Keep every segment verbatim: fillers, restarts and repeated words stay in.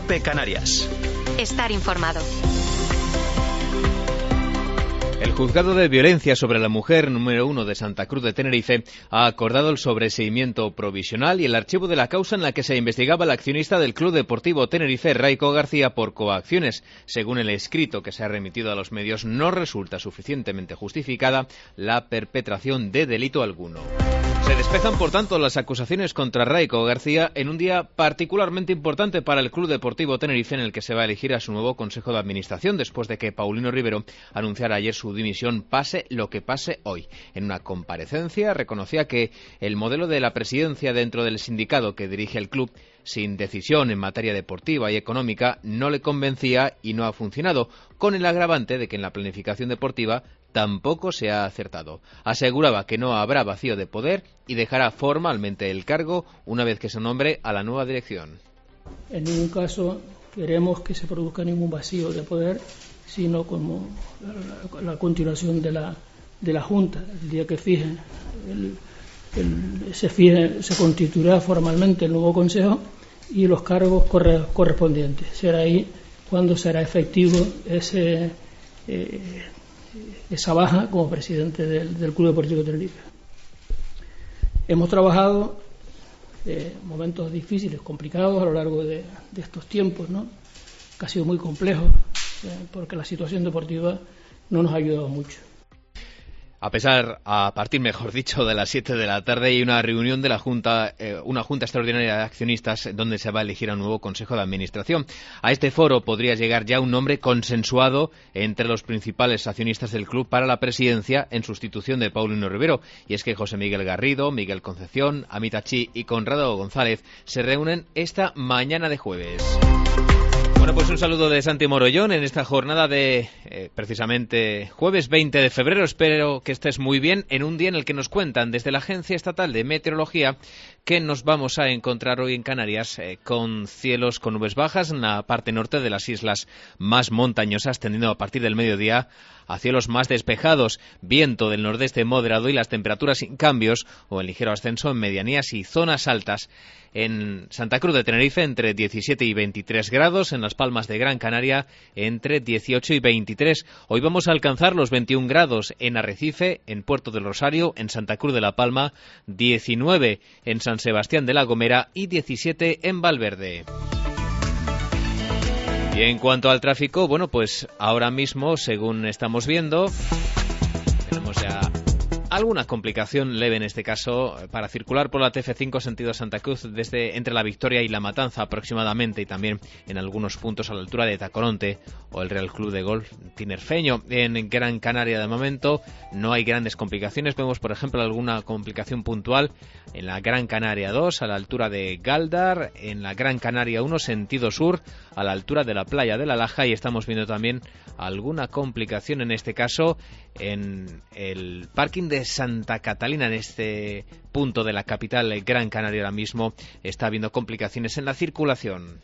COPE Canarias. Estar informado. El Juzgado de Violencia sobre la Mujer número uno de Santa Cruz de Tenerife ha acordado el sobreseimiento provisional y el archivo de la causa en la que se investigaba al accionista del Club Deportivo Tenerife, Raico García, por coacciones. Según el escrito que se ha remitido a los medios, no resulta suficientemente justificada la perpetración de delito alguno. Se despejan, por tanto, las acusaciones contra Raico García en un día particularmente importante para el Club Deportivo Tenerife, en el que se va a elegir a su nuevo Consejo de Administración, después de que Paulino Rivero anunciara ayer su dimisión, pase lo que pase hoy. En una comparecencia reconocía que el modelo de la presidencia dentro del sindicato que dirige el club, sin decisión en materia deportiva y económica, no le convencía y no ha funcionado, con el agravante de que en la planificación deportiva tampoco se ha acertado. Aseguraba que no habrá vacío de poder y dejará formalmente el cargo una vez que se nombre a la nueva dirección. En ningún caso queremos que se produzca ningún vacío de poder, sino como la, la continuación de la, de la Junta. El día que fijen, el, el, se, fije, se constituirá formalmente el nuevo Consejo y los cargos corre, correspondientes. Será ahí cuando será efectivo ese... Eh, esa baja como presidente del, del Club Deportivo Tenerife. Hemos trabajado eh, momentos difíciles, complicados a lo largo de, de estos tiempos, ¿no? Que ha sido muy complejo, eh, porque la situación deportiva no nos ha ayudado mucho. A pesar, a partir, mejor dicho, de las siete de la tarde hay una reunión de la Junta, eh, una Junta Extraordinaria de Accionistas donde se va a elegir a un nuevo Consejo de Administración. A este foro podría llegar ya un nombre consensuado entre los principales accionistas del club para la presidencia en sustitución de Paulino Rivero. Y es que José Miguel Garrido, Miguel Concepción, Amitachi y Conrado González se reúnen esta mañana de jueves. Bueno, pues un saludo de Santi Morollón en esta jornada de, eh, precisamente, jueves veinte de febrero. Espero que estés muy bien en un día en el que nos cuentan desde la Agencia Estatal de Meteorología que nos vamos a encontrar hoy en Canarias eh, con cielos con nubes bajas en la parte norte de las islas más montañosas, tendiendo a partir del mediodía a cielos más despejados, viento del nordeste moderado y las temperaturas sin cambios o en ligero ascenso en medianías y zonas altas. En Santa Cruz de Tenerife entre diecisiete y veintitrés grados, en Las Palmas de Gran Canaria entre dieciocho y veintitrés. Hoy vamos a alcanzar los veintiún grados en Arrecife, en Puerto del Rosario, en Santa Cruz de la Palma, diecinueve en San Sebastián de la Gomera y diecisiete en Valverde. Y en cuanto al tráfico, bueno, pues ahora mismo, según estamos viendo, tenemos ya alguna complicación leve en este caso para circular por la T F cinco sentido Santa Cruz desde entre La Victoria y La Matanza aproximadamente, y también en algunos puntos a la altura de Tacoronte o el Real Club de Golf Tinerfeño. En Gran Canaria de momento no hay grandes complicaciones. Vemos, por ejemplo, alguna complicación puntual en la Gran Canaria dos a la altura de Galdar, en la Gran Canaria uno sentido sur a la altura de la playa de La Laja, y estamos viendo también alguna complicación en este caso en el parking de Santa Catalina. En este punto de la capital Gran Canaria ahora mismo está habiendo complicaciones en la circulación.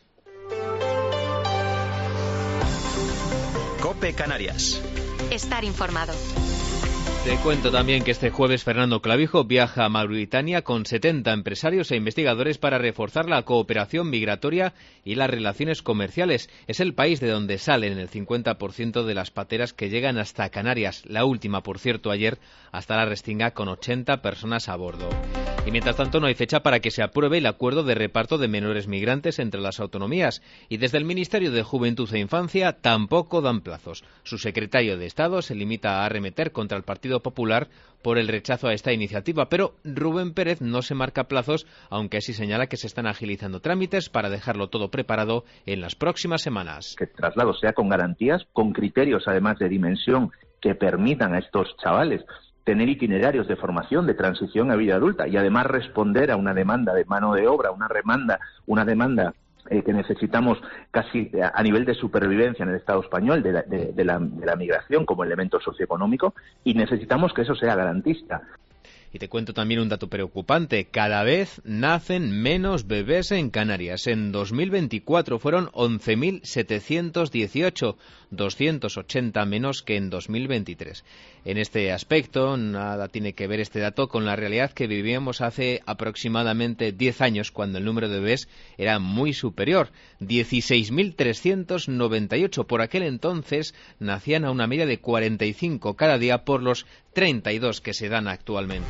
COPE Canarias. Estar informado. Te cuento también que este jueves Fernando Clavijo viaja a Mauritania con setenta empresarios e investigadores para reforzar la cooperación migratoria y las relaciones comerciales. Es el país de donde salen el cincuenta por ciento de las pateras que llegan hasta Canarias. La última, por cierto, ayer hasta la Restinga con ochenta personas a bordo. Y mientras tanto no hay fecha para que se apruebe el acuerdo de reparto de menores migrantes entre las autonomías. Y desde el Ministerio de Juventud e Infancia tampoco dan plazos. Su secretario de Estado se limita a arremeter contra el Partido Popular por el rechazo a esta iniciativa, pero Rubén Pérez no se marca plazos, aunque sí señala que se están agilizando trámites para dejarlo todo preparado en las próximas semanas. Que el traslado sea con garantías, con criterios además de dimensión que permitan a estos chavales tener itinerarios de formación, de transición a vida adulta y además responder a una demanda de mano de obra, una demanda, una demanda Eh, que necesitamos casi a nivel de supervivencia en el Estado español de la, de, de, la, de la migración como elemento socioeconómico, y necesitamos que eso sea garantista. Y te cuento también un dato preocupante. Cada vez nacen menos bebés en Canarias. En dos mil veinticuatro fueron once mil setecientos dieciocho, doscientos ochenta menos que en dos mil veintitrés. En este aspecto, nada tiene que ver este dato con la realidad que vivíamos hace aproximadamente diez años, cuando el número de bebés era muy superior. dieciséis mil trescientos noventa y ocho. Por aquel entonces nacían a una media de cuarenta y cinco cada día por los treinta y dos que se dan actualmente.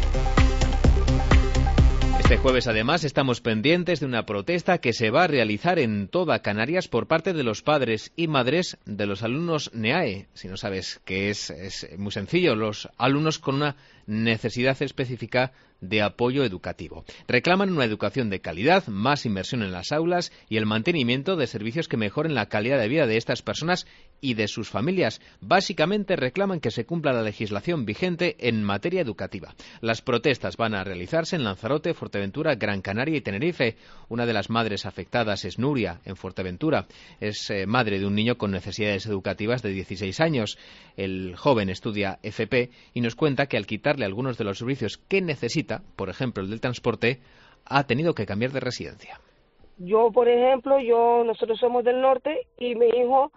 Este jueves, además, estamos pendientes de una protesta que se va a realizar en toda Canarias por parte de los padres y madres de los alumnos NEAE. Si no sabes qué es, es muy sencillo, los alumnos con una necesidad específica de apoyo educativo. Reclaman una educación de calidad, más inversión en las aulas y el mantenimiento de servicios que mejoren la calidad de vida de estas personas y de sus familias. Básicamente reclaman que se cumpla la legislación vigente en materia educativa. Las protestas van a realizarse en Lanzarote, Fuerteventura, Gran Canaria y Tenerife. Una de las madres afectadas es Nuria, en Fuerteventura. Es eh, madre de un niño con necesidades educativas de dieciséis años. El joven estudia F P y nos cuenta que al quitarle algunos de los servicios que necesita, por ejemplo el del transporte, ha tenido que cambiar de residencia. Yo, por ejemplo, yo nosotros somos del norte y mi hijo,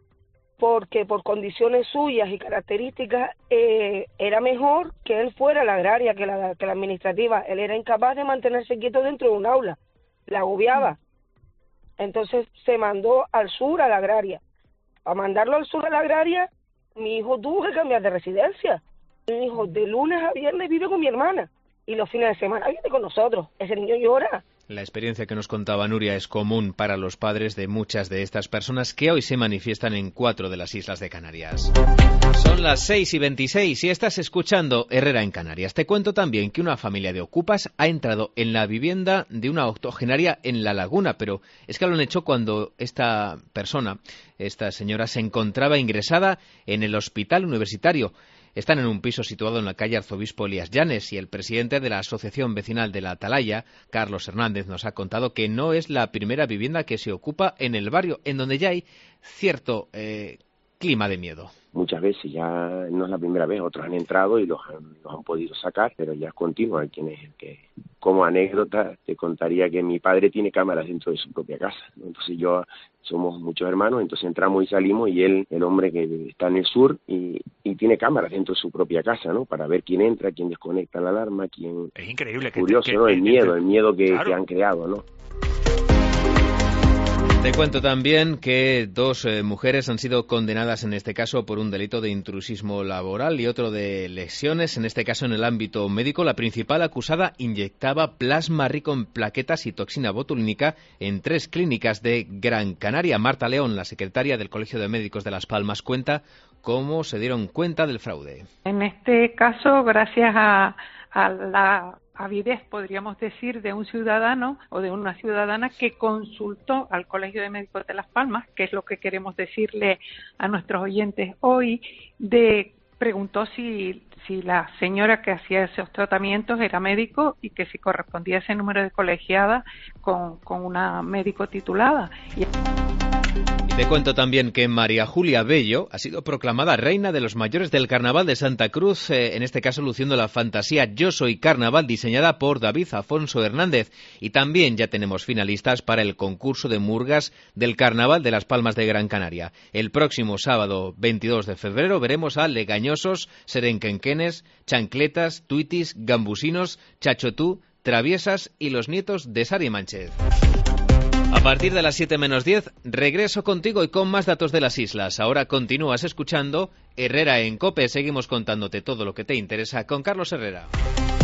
porque por condiciones suyas y características, eh, era mejor que él fuera la agraria que la, que la administrativa. Él era incapaz de mantenerse quieto dentro de un aula, la agobiaba. Entonces se mandó al sur a la agraria. Para mandarlo al sur a la agraria, mi hijo tuvo que cambiar de residencia. Mi hijo de lunes a viernes vive con mi hermana y los fines de semana viene con nosotros. Ese niño llora. La experiencia que nos contaba Nuria es común para los padres de muchas de estas personas que hoy se manifiestan en cuatro de las islas de Canarias. Son las seis y veintiséis y estás escuchando Herrera en Canarias. Te cuento también que una familia de ocupas ha entrado en la vivienda de una octogenaria en La Laguna, pero es que lo han hecho cuando esta persona, esta señora, se encontraba ingresada en el hospital universitario. Están en un piso situado en la calle Arzobispo Elías Llanes y el presidente de la Asociación Vecinal de la Atalaya, Carlos Hernández, nos ha contado que no es la primera vivienda que se ocupa en el barrio, en donde ya hay cierto eh, clima de miedo. Muchas veces ya no es la primera vez, otros han entrado y los han, los han podido sacar, pero ya es continuo. Hay quienes que, como anécdota, te contaría que mi padre tiene cámaras dentro de su propia casa, ¿no? Entonces yo, somos muchos hermanos, entonces entramos y salimos y él, el hombre que está en el sur, y, y tiene cámaras dentro de su propia casa, ¿no? Para ver quién entra, quién desconecta la alarma, quién... Es increíble. Que, curioso, que, ¿no? El que, miedo, que, el miedo que, claro. que han creado, ¿no? Te cuento también que dos eh, mujeres han sido condenadas en este caso por un delito de intrusismo laboral y otro de lesiones, en este caso en el ámbito médico. La principal acusada inyectaba plasma rico en plaquetas y toxina botulínica en tres clínicas de Gran Canaria. Marta León, la secretaria del Colegio de Médicos de Las Palmas, cuenta cómo se dieron cuenta del fraude. En este caso, gracias a, a la avidez, podríamos decir, de un ciudadano o de una ciudadana que consultó al Colegio de Médicos de Las Palmas, que es lo que queremos decirle a nuestros oyentes hoy, de preguntó si, si la señora que hacía esos tratamientos era médico y que si correspondía ese número de colegiada con, con una médico titulada. Y Te cuento también que María Julia Bello ha sido proclamada reina de los mayores del Carnaval de Santa Cruz, eh, en este caso luciendo la fantasía Yo Soy Carnaval diseñada por David Afonso Hernández. Y también ya tenemos finalistas para el concurso de murgas del Carnaval de Las Palmas de Gran Canaria. El próximo sábado veintidós de febrero veremos a legañosos, serenquenquenes, chancletas, tuitis, gambusinos, chachotú, traviesas y los nietos de Sari Mánchez. A partir de las siete menos diez, regreso contigo y con más datos de las islas. Ahora continúas escuchando Herrera en COPE. Seguimos contándote todo lo que te interesa con Carlos Herrera.